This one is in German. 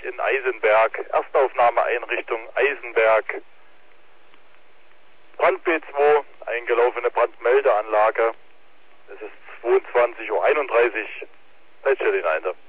in Eisenberg. Erstaufnahmeeinrichtung Eisenberg. Brand B2, eingelaufene Brandmeldeanlage. Es ist 22:31 Uhr. Leitstelle hinein.